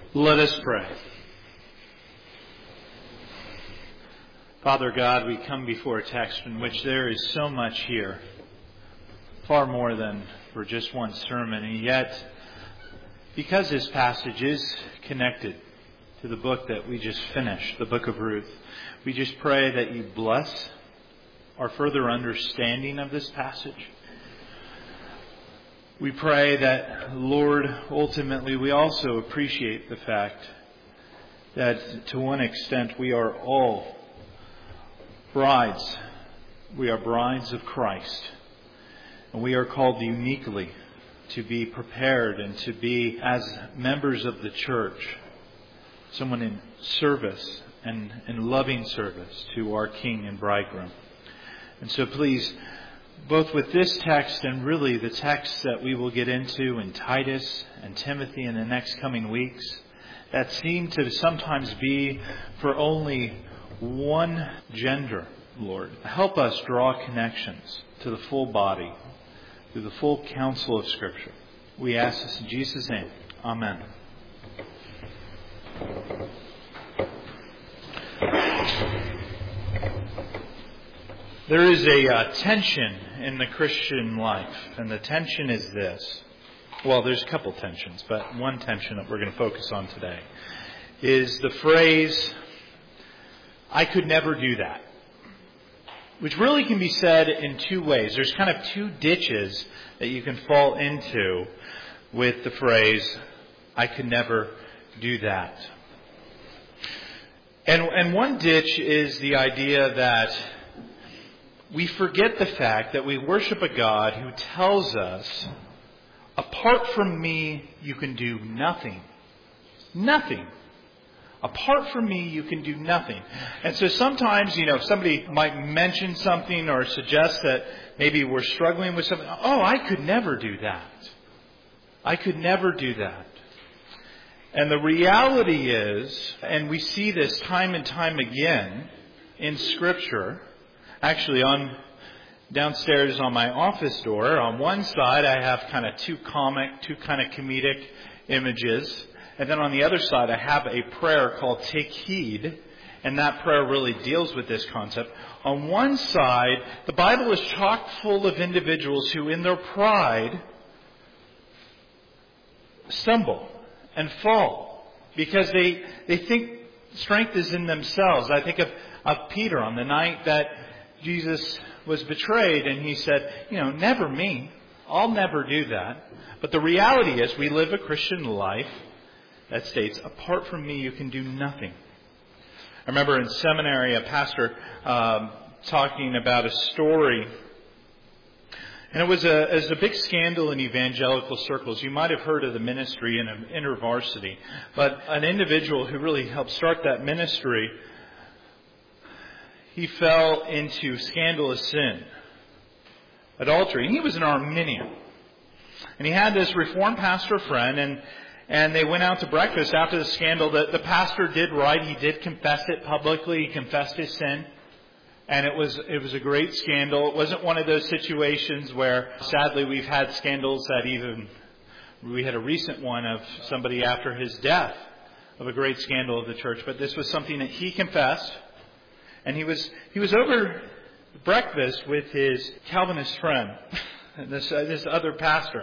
Let us pray. Father God, we come before a text in which there is so much here, far more than for just one sermon, and yet, because this passage is connected to the book that we just finished, the book of Ruth, we just pray that you bless our further understanding of this passage. We pray that, Lord, ultimately we also appreciate the fact that to one extent we are all brides. We are brides of Christ. And we are called uniquely to be prepared and to be, as members of the church, someone in service and in loving service to our King and Bridegroom. And so please, both with this text and really the text that we will get into in Titus and Timothy in the next coming weeks, that seem to sometimes be for only one gender, Lord. Help us draw connections to the full body, through the full counsel of Scripture. We ask this in Jesus' name. Amen. There is a tension in the Christian life, and the tension is this. Well, there's a couple tensions, but one tension that we're going to focus on today is the phrase, "I could never do that," which really can be said in two ways. There's kind of two ditches that you can fall into with the phrase, "I could never do that." And one ditch is the idea that we forget the fact that we worship a God who tells us, apart from me, you can do nothing. Nothing. Apart from me, you can do nothing. And so sometimes, if somebody might mention something or suggest that maybe we're struggling with something, I could never do that. I could never do that. And the reality is, and we see this time and time again in Scripture. Actually, downstairs on my office door, on one side I have kind of two kind of comedic images. And then on the other side I have a prayer called Take Heed. And that prayer really deals with this concept. On one side, the Bible is chock full of individuals who in their pride stumble and fall because they think strength is in themselves. I think of Peter on the night that Jesus was betrayed, and he said, never me. I'll never do that. But the reality is we live a Christian life that states, apart from me, you can do nothing. I remember in seminary a pastor talking about a story, and it was a big scandal in evangelical circles. You might have heard of the ministry in InterVarsity, but an individual who really helped start that ministry, he fell into scandalous sin, adultery. And he was an Arminian. And he had this Reformed pastor friend, and they went out to breakfast after the scandal. The pastor did right. He did confess it publicly. He confessed his sin. And it was a great scandal. It wasn't one of those situations where, sadly, we've had scandals that we had a recent one of somebody after his death of a great scandal of the church. But this was something that he confessed. And he was over breakfast with his Calvinist friend, this other pastor.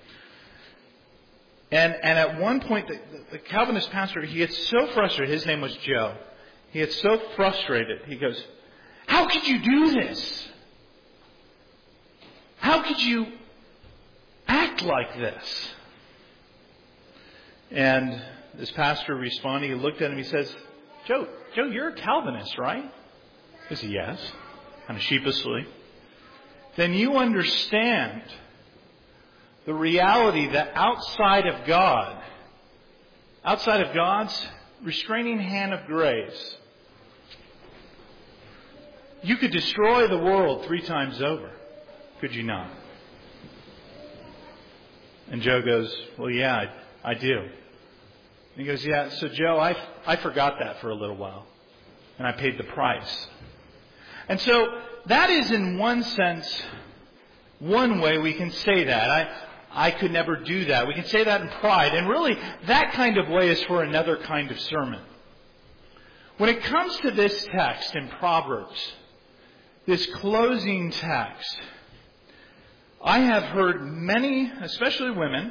And at one point, the Calvinist pastor, he gets so frustrated. His name was Joe. He gets so frustrated. He goes, "How could you do this? How could you act like this?" And this pastor responded. He looked at him. He says, Joe, you're a Calvinist, right?" He said, "Yes," kind of sheepishly. "Then you understand the reality that outside of God's restraining hand of grace, you could destroy the world 3 times over. Could you not?" And Joe goes, "Well, yeah, I do." And he goes, "Yeah, so Joe, I forgot that for a little while. And I paid the price." And so that is in one sense, one way we can say that. I could never do that. We can say that in pride. And really, that kind of way is for another kind of sermon. When it comes to this text in Proverbs, this closing text, I have heard many, especially women,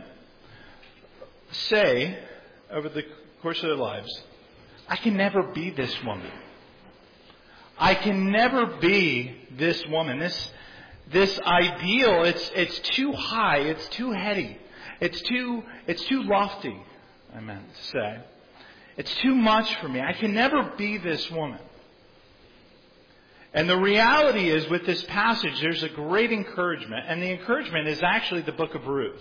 say over the course of their lives, I can never be this woman. I can never be this woman. This ideal, it's too high, it's too heady, it's too lofty, I meant to say. It's too much for me. I can never be this woman. And the reality is, with this passage, there's a great encouragement. And the encouragement is actually the book of Ruth.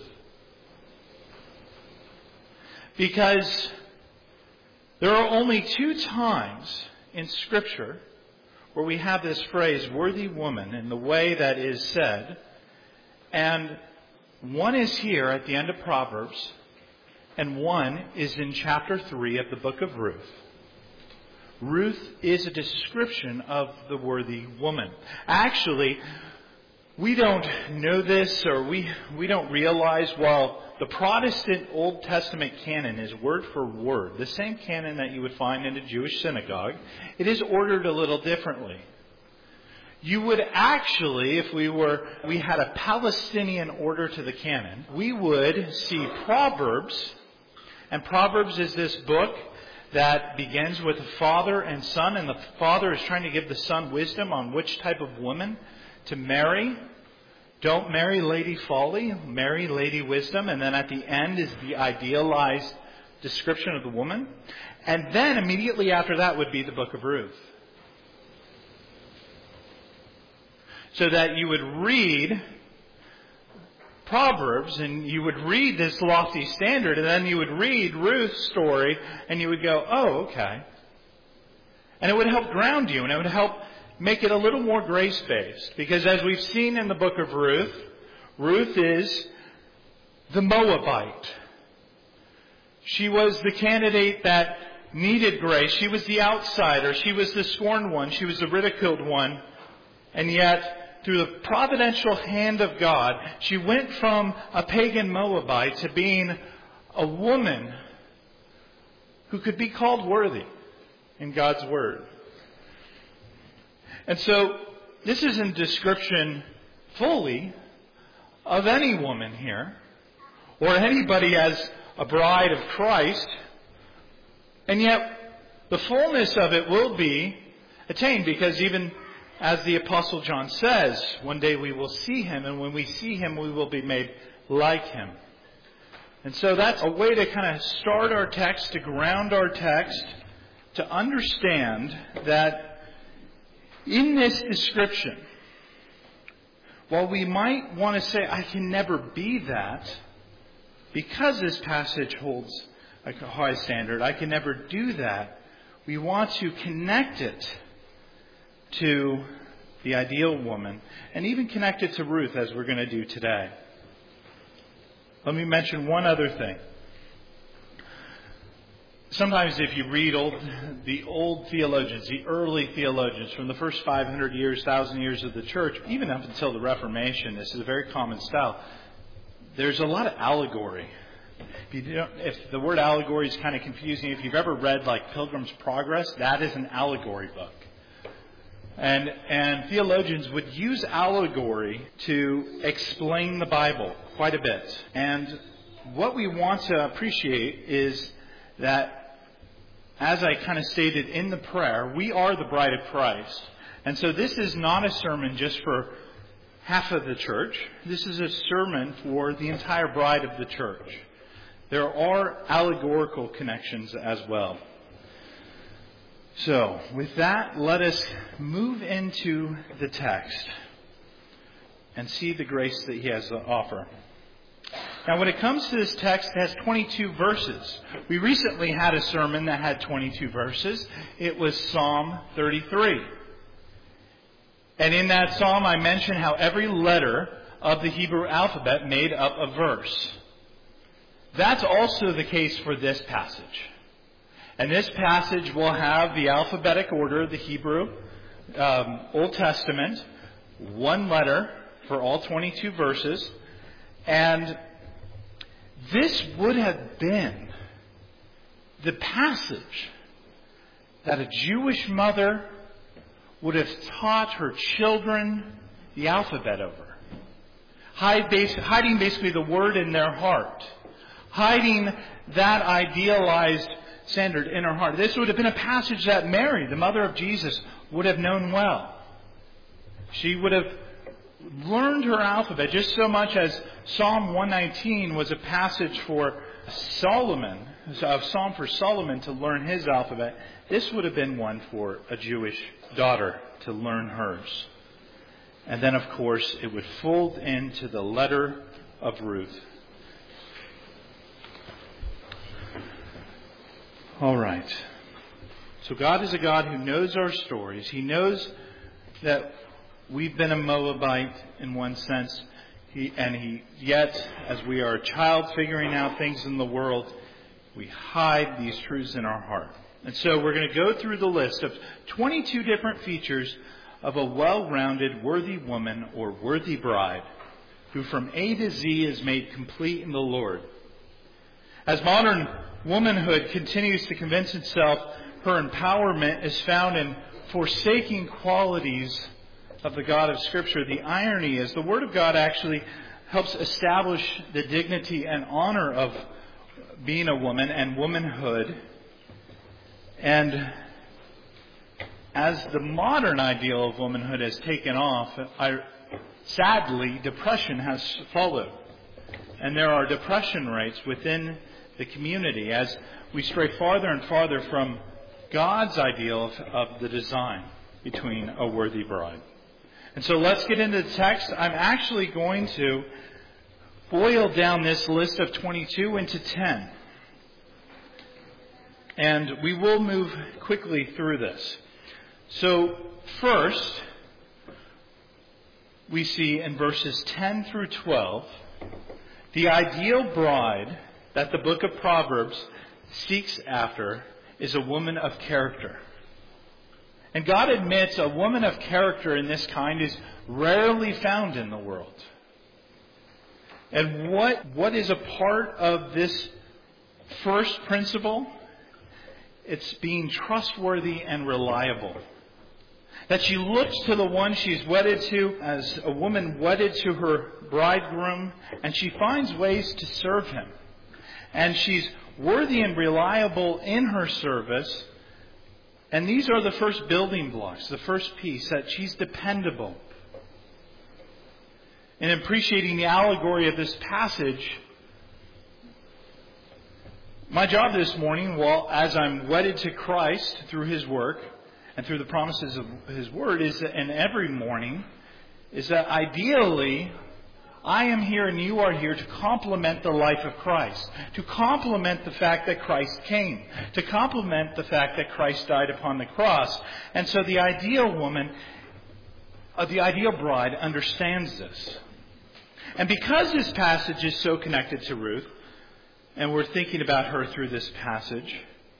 Because there are only 2 times in Scripture where we have this phrase, worthy woman, in the way that is said. And one is here at the end of Proverbs, and one is in chapter 3 of the book of Ruth. Ruth is a description of the worthy woman. Actually, we don't know this, or we don't realize, while the Protestant Old Testament canon is word for word, the same canon that you would find in a Jewish synagogue, it is ordered a little differently. You would actually, if we had a Palestinian order to the canon, we would see Proverbs, and Proverbs is this book that begins with a father and son, and the father is trying to give the son wisdom on which type of woman to marry. Don't marry Lady Folly, marry Lady Wisdom. And then at the end is the idealized description of the woman. And then immediately after that would be the book of Ruth. So that you would read Proverbs and you would read this lofty standard, and then you would read Ruth's story and you would go, oh, okay. And it would help ground you, and it would help make it a little more grace-based. Because as we've seen in the book of Ruth, Ruth is the Moabite. She was the candidate that needed grace. She was the outsider. She was the scorned one. She was the ridiculed one. And yet, through the providential hand of God, she went from a pagan Moabite to being a woman who could be called worthy in God's Word. And so, this isn't a description fully of any woman here, or anybody as a bride of Christ, and yet the fullness of it will be attained, because even as the Apostle John says, one day we will see Him, and when we see Him, we will be made like Him. And so that's a way to kind of start our text, to ground our text, to understand that in this description, while we might want to say, I can never be that, because this passage holds a high standard, I can never do that, we want to connect it to the ideal woman, and even connect it to Ruth, as we're going to do today. Let me mention one other thing. Sometimes if you read the old theologians, the early theologians from the first 500 years, 1,000 years of the church, even up until the Reformation, this is a very common style. There's a lot of allegory. If the word allegory is kind of confusing, if you've ever read like Pilgrim's Progress, that is an allegory book. And theologians would use allegory to explain the Bible quite a bit. And what we want to appreciate is that, as I kind of stated in the prayer, we are the bride of Christ. And so this is not a sermon just for half of the church. This is a sermon for the entire bride of the church. There are allegorical connections as well. So, with that, let us move into the text and see the grace that He has to offer. Now, when it comes to this text, it has 22 verses. We recently had a sermon that had 22 verses. It was Psalm 33. And in that psalm, I mentioned how every letter of the Hebrew alphabet made up a verse. That's also the case for this passage. And this passage will have the alphabetic order of the Hebrew Old Testament, one letter for all 22 verses. And This would have been the passage that a Jewish mother would have taught her children the alphabet over. Hiding basically the word in their heart. Hiding that idealized standard in her heart. This would have been a passage that Mary, the mother of Jesus, would have known well. She would have learned her alphabet just so much as Psalm 119 was a passage for Solomon, a psalm for Solomon to learn his alphabet. This would have been one for a Jewish daughter to learn hers. And then, of course, it would fold into the letter of Ruth. All right. So God is a God who knows our stories. He knows that we've been a Moabite in one sense. Yet, as we are a child figuring out things in the world, we hide these truths in our heart. And so we're going to go through the list of 22 different features of a well-rounded, worthy woman or worthy bride who from A to Z is made complete in the Lord. As modern womanhood continues to convince itself her empowerment is found in forsaking qualities of the God of Scripture, the irony is the Word of God actually helps establish the dignity and honor of being a woman and womanhood. And as the modern ideal of womanhood has taken off, sadly, depression has followed. And there are depression rates within the community as we stray farther and farther from God's ideal of the design between a worthy bride. And so let's get into the text. I'm actually going to boil down this list of 22 into 10. And we will move quickly through this. So first, we see in verses 10 through 12, the ideal bride that the book of Proverbs seeks after is a woman of character. And God admits a woman of character in this kind is rarely found in the world. And what is a part of this first principle? It's being trustworthy and reliable. That she looks to the one she's wedded to as a woman wedded to her bridegroom, and she finds ways to serve him. And she's worthy and reliable in her service. And these are the first building blocks, the first piece, that she's dependable. In appreciating the allegory of this passage, my job this morning, as I'm wedded to Christ through His work and through the promises of His Word, and every morning, is that ideally I am here and you are here to complement the life of Christ, to complement the fact that Christ came, to complement the fact that Christ died upon the cross. And so the ideal woman, the ideal bride understands this. And because this passage is so connected to Ruth, and we're thinking about her through this passage,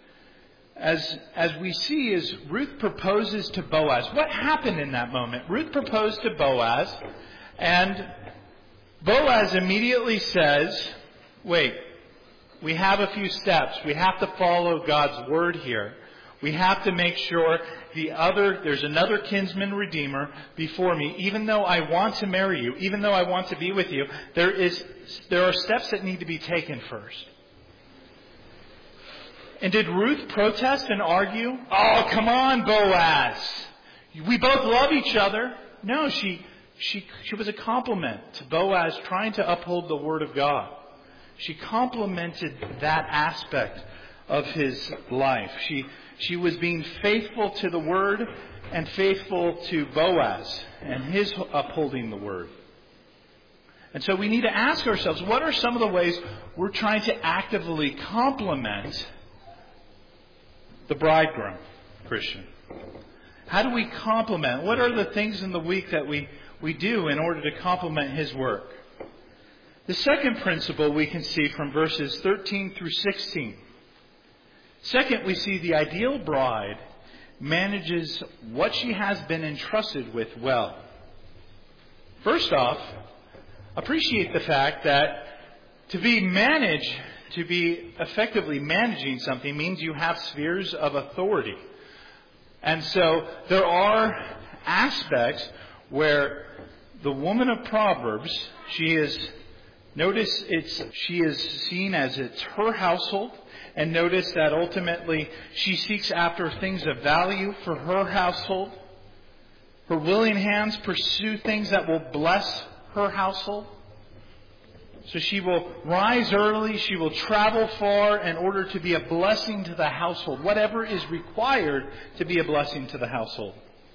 as we see is Ruth proposes to Boaz. What happened in that moment? Ruth proposed to Boaz, and Boaz immediately says, wait, we have a few steps. We have to follow God's word here. We have to make sure there's another kinsman redeemer before me. Even though I want to marry you, even though I want to be with you, there are steps that need to be taken first. And did Ruth protest and argue? Oh, come on, Boaz. We both love each other. No, she was a compliment to Boaz trying to uphold the Word of God. She complimented that aspect of his life. She was being faithful to the Word and faithful to Boaz and his upholding the Word. And so we need to ask ourselves, what are some of the ways we're trying to actively complement the bridegroom, Christian? How do we complement? What are the things in the week that we do in order to complement his work? The second principle we can see from verses 13 through 16. Second, we see the ideal bride manages what she has been entrusted with well. First off, appreciate the fact that To be effectively managing something means you have spheres of authority. And so there are aspects where the woman of Proverbs, she is seen as it's her household. And notice that ultimately she seeks after things of value for her household. Her willing hands pursue things that will bless her household. So she will rise early, she will travel far in order to be a blessing to the household. Whatever is required to be a blessing to the household.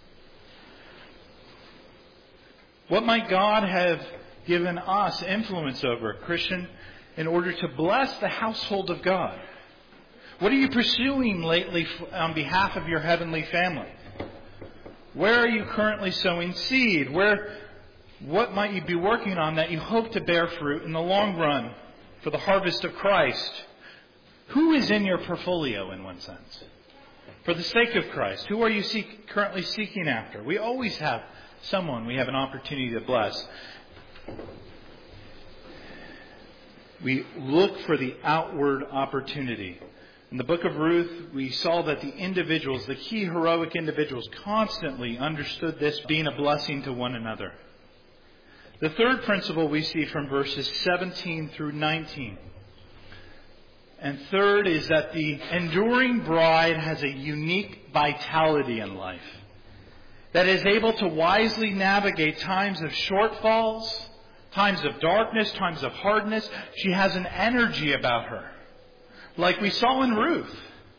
What might God have given us influence over, Christian, in order to bless the household of God? What are you pursuing lately on behalf of your heavenly family? Where are you currently sowing seed? What might you be working on that you hope to bear fruit in the long run for the harvest of Christ? Who is in your portfolio in one sense? For the sake of Christ, who are you currently seeking after? We always have someone we have an opportunity to bless. We look for the outward opportunity. In the book of Ruth, we saw that the individuals, the key heroic individuals, constantly understood this being a blessing to one another. The third principle we see from verses 17 through 19. And third is that the enduring bride has a unique vitality in life that is able to wisely navigate times of shortfalls, times of darkness, times of hardness. She has an energy about her, like we saw in Ruth.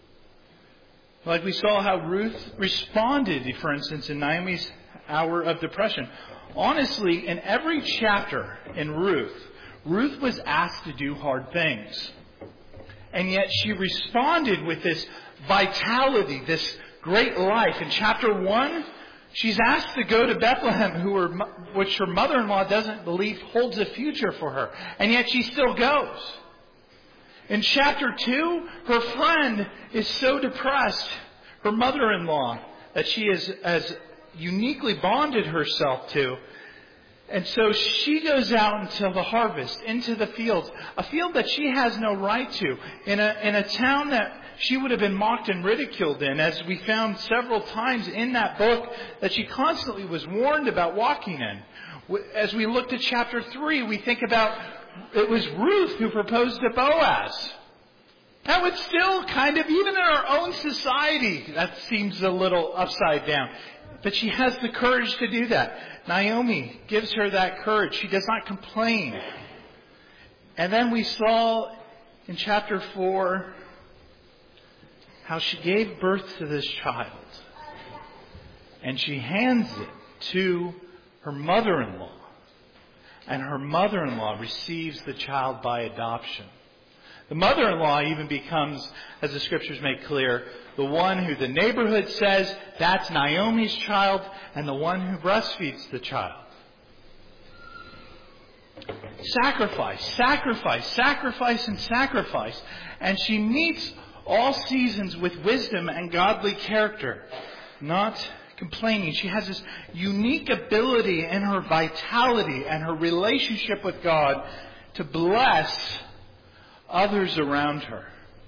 Like we saw how Ruth responded, for instance, in Naomi's hour of depression. Honestly, in every chapter in Ruth, Ruth was asked to do hard things. And yet she responded with this vitality, this great life. In chapter 1, she's asked to go to Bethlehem, which her mother-in-law doesn't believe holds a future for her. And yet she still goes. In chapter 2, her friend is so depressed, her mother-in-law, that she has uniquely bonded herself to. And so she goes out into the harvest, into the fields, a field that she has no right to, in a town that she would have been mocked and ridiculed in, as we found several times in that book that she constantly was warned about walking in. As we looked at chapter 3, we think about it was Ruth who proposed to Boaz. That would still kind of, even in our own society, that seems a little upside down. But she has the courage to do that. Naomi gives her that courage. She does not complain. And then we saw in chapter 4 how she gave birth to this child. And she hands it to her mother-in-law. And her mother-in-law receives the child by adoption. The mother-in-law even becomes, as the scriptures make clear, the one who the neighborhood says, that's Naomi's child, and the one who breastfeeds the child. Sacrifice, sacrifice, sacrifice, and sacrifice. And she meets all seasons with wisdom and godly character, not complaining. She has this unique ability in her vitality and her relationship with God to bless others around her.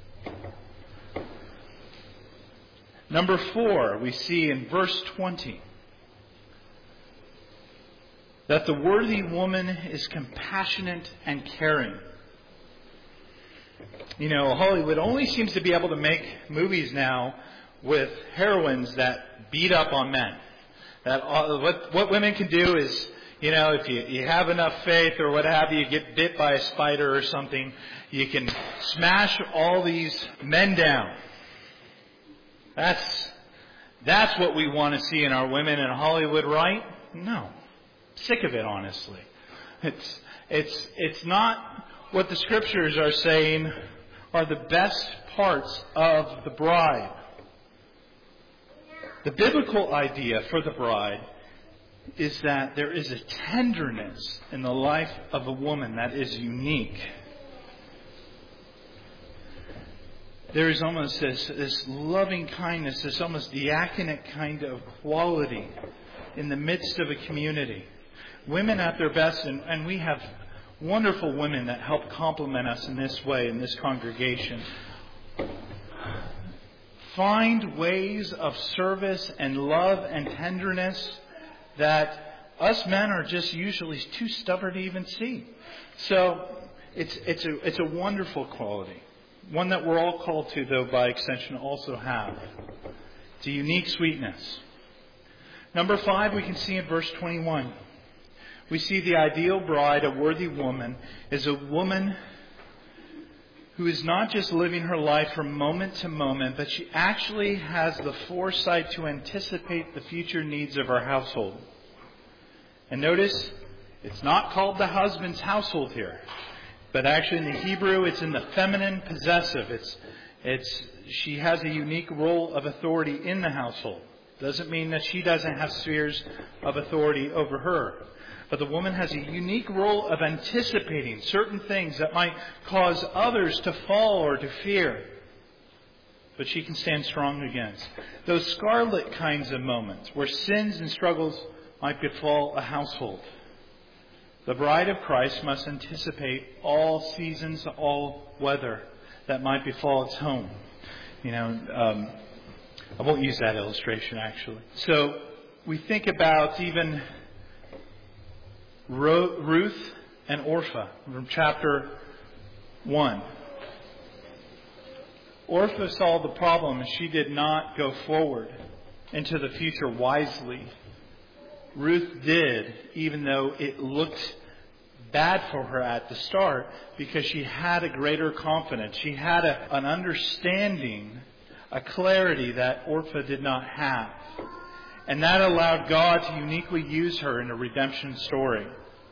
Number 4, we see in verse 20 that the worthy woman is compassionate and caring. You know, Hollywood only seems to be able to make movies now with heroines that beat up on men. That what women can do is, you know, if you have enough faith or what have you, get bit by a spider or something, you can smash all these men down. That's what we want to see in our women in Hollywood, right? No. Sick of it, honestly. It's not what the scriptures are saying are the best parts of the bride. The biblical idea for the bride is that there is a tenderness in the life of a woman that is unique. There is almost this loving kindness, this almost diaconate kind of quality in the midst of a community. Women at their best, and we have wonderful women that help complement us in this way in this congregation. Find ways of service and love and tenderness that us men are just usually too stubborn to even see. So it's a wonderful quality. One that we're all called to, though, by extension, also have. It's a unique sweetness. Number 5, we can see in verse 21. We see the ideal bride, a worthy woman, is a woman who is not just living her life from moment to moment, but she actually has the foresight to anticipate the future needs of her household. And notice, it's not called the husband's household here, but actually in the Hebrew, it's in the feminine possessive. She has a unique role of authority in the household. Doesn't mean that she doesn't have spheres of authority over her. But the woman has a unique role of anticipating certain things that might cause others to fall or to fear. But she can stand strong against those scarlet kinds of moments where sins and struggles might befall a household. The bride of Christ must anticipate all seasons, all weather that might befall its home. I won't use that illustration, actually. So we think about even Ruth and Orpah from chapter 1. Orpah saw the problem and she did not go forward into the future wisely. Ruth did, even though it looked bad for her at the start, because she had a greater confidence. She had an understanding, a clarity that Orpah did not have. And that allowed God to uniquely use her in a redemption story.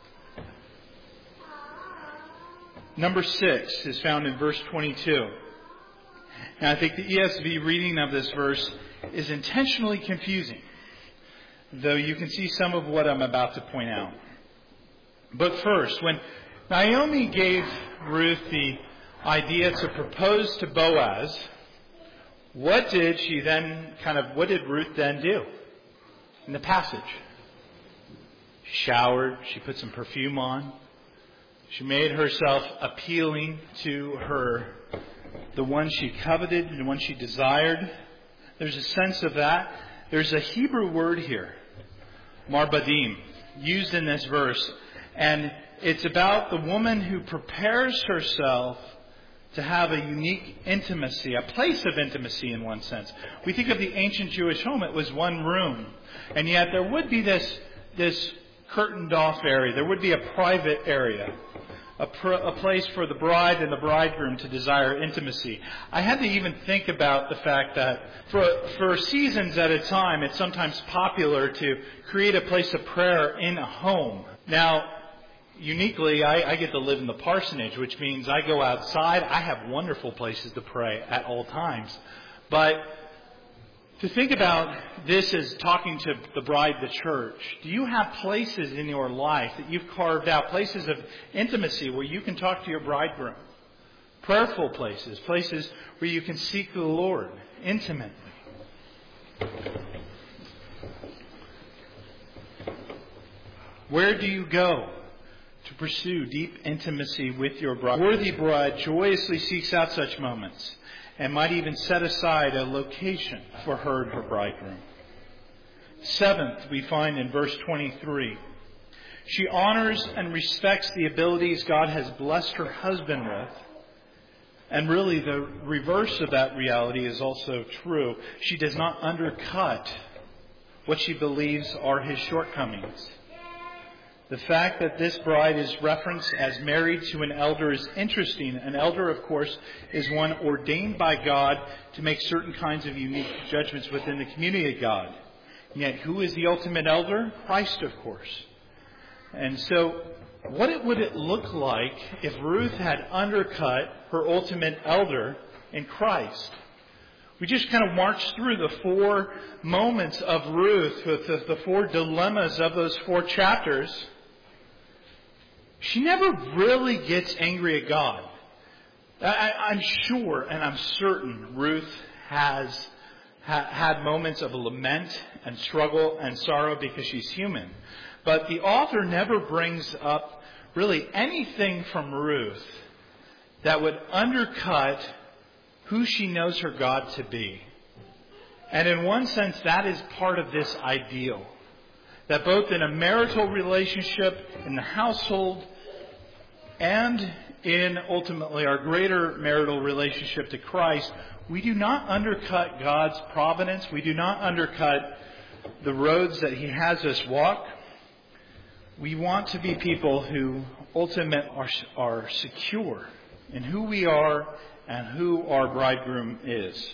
Number 6 is found in verse 22. Now I think the ESV reading of this verse is intentionally confusing, though you can see some of what I'm about to point out. But first, when Naomi gave Ruth the idea to propose to Boaz, what did Ruth then do in the passage? She showered, she put some perfume on, she made herself appealing to the one she coveted and the one she desired. There's a sense of that. There's a Hebrew word here, marbadim, used in this verse. And it's about the woman who prepares herself to have a unique intimacy, a place of intimacy in one sense. We think of the ancient Jewish home, it was one room. And yet there would be this curtained off area. There would be a private area. A place for the bride and the bridegroom to desire intimacy. I had to even think about the fact that for seasons at a time, it's sometimes popular to create a place of prayer in a home. Now, uniquely, I get to live in the parsonage, which means I go outside. I have wonderful places to pray at all times. But to think about this as talking to the bride, the church, do you have places in your life that you've carved out, places of intimacy where you can talk to your bridegroom? Prayerful places, places where you can seek the Lord intimately. Where do you go to pursue deep intimacy with your bride? A worthy bride joyously seeks out such moments and might even set aside a location for her and her bridegroom. 7th, we find in verse 23. She honors and respects the abilities God has blessed her husband with. And really the reverse of that reality is also true. She does not undercut what she believes are his shortcomings. The fact that this bride is referenced as married to an elder is interesting. An elder, of course, is one ordained by God to make certain kinds of unique judgments within the community of God. And yet, who is the ultimate elder? Christ, of course. And so, what would it look like if Ruth had undercut her ultimate elder in Christ? We just kind of marched through the 4 moments of Ruth, with the 4 dilemmas of those 4 chapters. She never really gets angry at God. I'm sure and I'm certain Ruth has had moments of lament and struggle and sorrow because she's human. But the author never brings up really anything from Ruth that would undercut who she knows her God to be. And in one sense, that is part of this ideal. That both in a marital relationship, in the household, and in ultimately our greater marital relationship to Christ, we do not undercut God's providence. We do not undercut the roads that He has us walk. We want to be people who ultimately are secure in who we are and who our bridegroom is.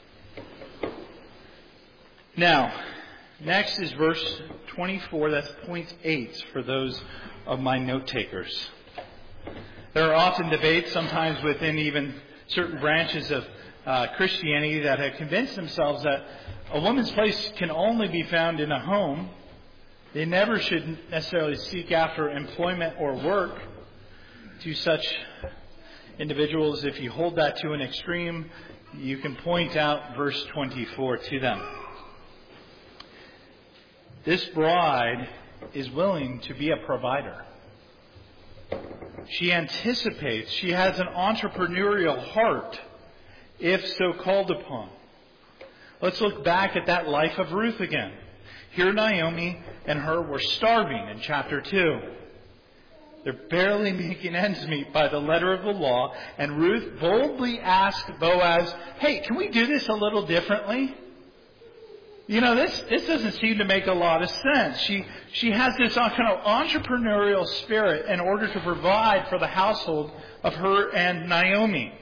Now, next is verse 24. That's point 8 for those of my note takers. There are often debates, sometimes within even certain branches of Christianity, that have convinced themselves that a woman's place can only be found in a home. They never should necessarily seek after employment or work. To such individuals, if you hold that to an extreme, you can point out verse 24 to them. This bride is willing to be a provider. She anticipates, she has an entrepreneurial heart, if so called upon. Let's look back at that life of Ruth again. Here Naomi and her were starving in chapter 2. They're barely making ends meet by the letter of the law, and Ruth boldly asked Boaz, hey, can we do this a little differently? You know, this doesn't seem to make a lot of sense. She has this kind of entrepreneurial spirit in order to provide for the household of her and Naomi.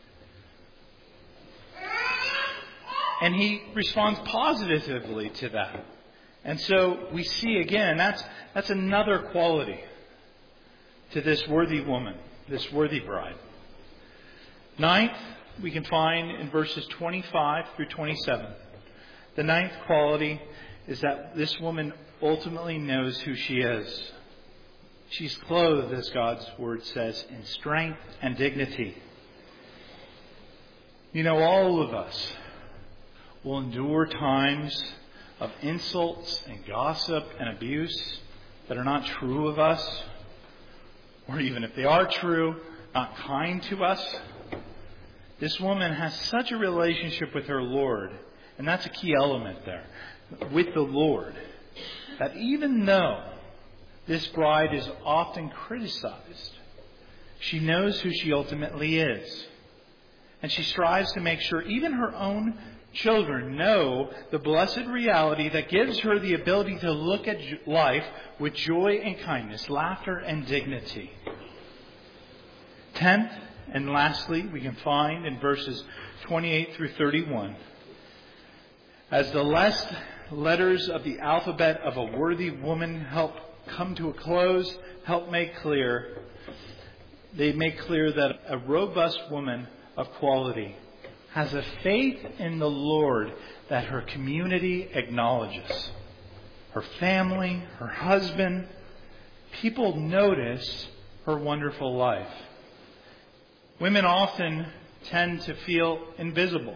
And he responds positively to that. And so we see again, that's another quality to this worthy woman, this worthy bride. Ninth, we can find in verses 25 through 27. The ninth quality is that this woman ultimately knows who she is. She's clothed, as God's Word says, in strength and dignity. You know, all of us will endure times of insults and gossip and abuse that are not true of us, or even if they are true, not kind to us. This woman has such a relationship with her Lord, and that's a key element there, with the Lord, that even though this bride is often criticized, she knows who she ultimately is. And she strives to make sure even her own children know the blessed reality that gives her the ability to look at life with joy and kindness, laughter and dignity. 10th and lastly, we can find in verses 28 through 31, as the last letters of the alphabet of a worthy woman help come to a close, they make clear that a robust woman of quality has a faith in the Lord that her community acknowledges. Her family, her husband, people notice her wonderful life. Women often tend to feel invisible.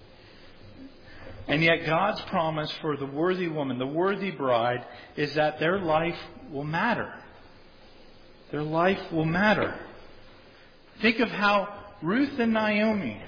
And yet God's promise for the worthy woman, the worthy bride, is that their life will matter. Their life will matter. Think of how Ruth and Naomi,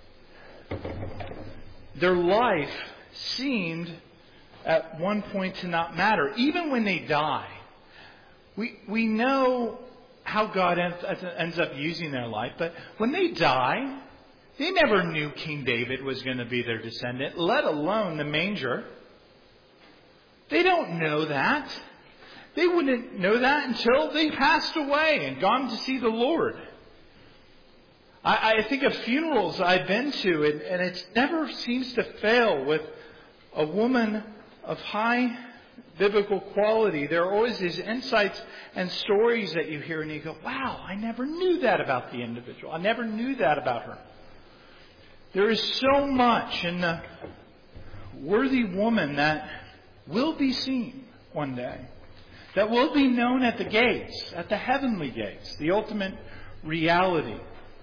their life seemed at one point to not matter. Even when they die, we know how God ends up using their life. But when they die, they never knew King David was going to be their descendant, let alone the manger. They don't know that. They wouldn't know that until they passed away and gone to see the Lord. I think of funerals I've been to, and it never seems to fail with a woman of high biblical quality. There are always these insights and stories that you hear, and you go, wow, I never knew that about the individual. I never knew that about her. There is so much in the worthy woman that will be seen one day, that will be known at the gates, at the heavenly gates, the ultimate reality.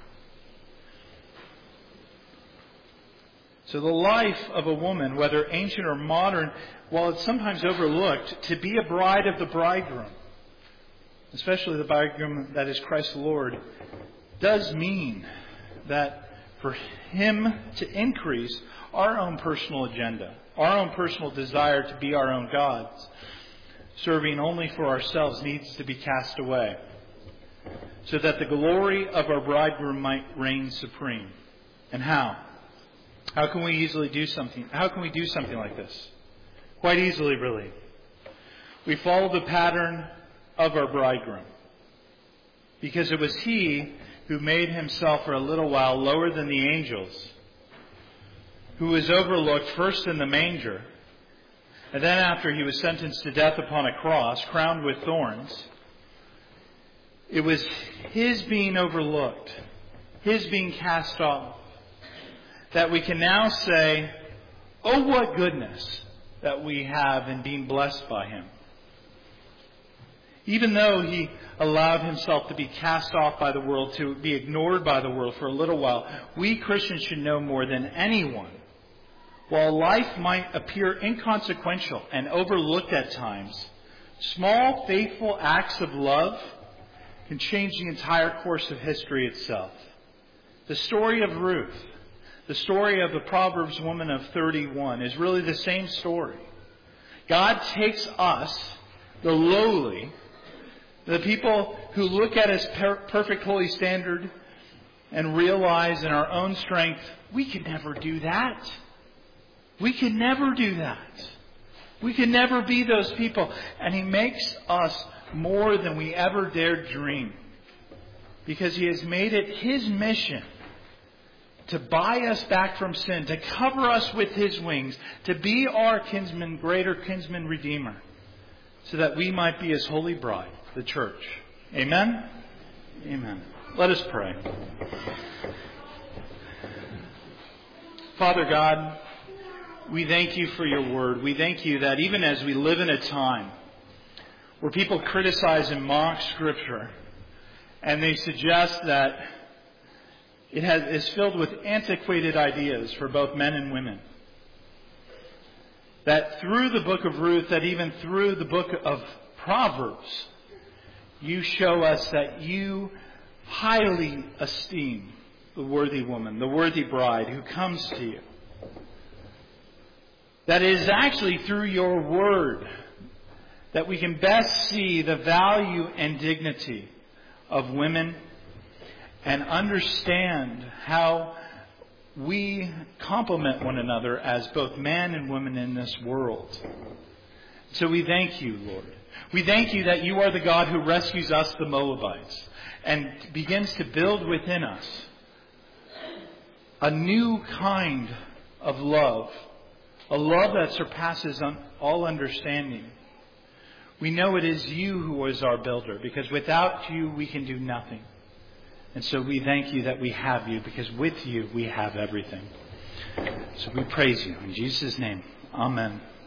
So the life of a woman, whether ancient or modern, while it's sometimes overlooked, to be a bride of the bridegroom, especially the bridegroom that is Christ the Lord, does mean that for Him to increase, our own personal agenda, our own personal desire to be our own gods, serving only for ourselves, needs to be cast away, so that the glory of our bridegroom might reign supreme. And how? How can we do something like this? Quite easily, really. We follow the pattern of our bridegroom, because it was He who made Himself for a little while lower than the angels, who was overlooked first in the manger, and then after He was sentenced to death upon a cross, crowned with thorns. It was His being overlooked, His being cast off, that we can now say, oh, what goodness that we have in being blessed by Him. Even though He allowed Himself to be cast off by the world, to be ignored by the world for a little while, we Christians should know more than anyone. While life might appear inconsequential and overlooked at times, small, faithful acts of love can change the entire course of history itself. The story of Ruth, the story of the Proverbs woman of 31, is really the same story. God takes us, the lowly, the people who look at His perfect holy standard and realize in our own strength, we could never do that. We can never do that. We can never be those people. And He makes us more than we ever dared dream, because He has made it His mission to buy us back from sin, to cover us with His wings, to be our kinsman, greater kinsman redeemer, so that we might be His holy bride, the church. Amen? Amen. Let us pray. Father God, we thank You for Your word. We thank You that even as we live in a time where people criticize and mock Scripture, and they suggest that it is filled with antiquated ideas for both men and women, that through the book of Ruth, that even through the book of Proverbs, You show us that You highly esteem the worthy woman, the worthy bride who comes to You. That it is actually through Your word that we can best see the value and dignity of women and understand how we complement one another as both man and woman in this world. So we thank You, Lord. We thank You that You are the God who rescues us, the Moabites, and begins to build within us a new kind of love, a love that surpasses all understanding. We know it is You who is our builder, because without You we can do nothing. And so we thank You that we have You, because with You we have everything. So we praise You. In Jesus' name, amen.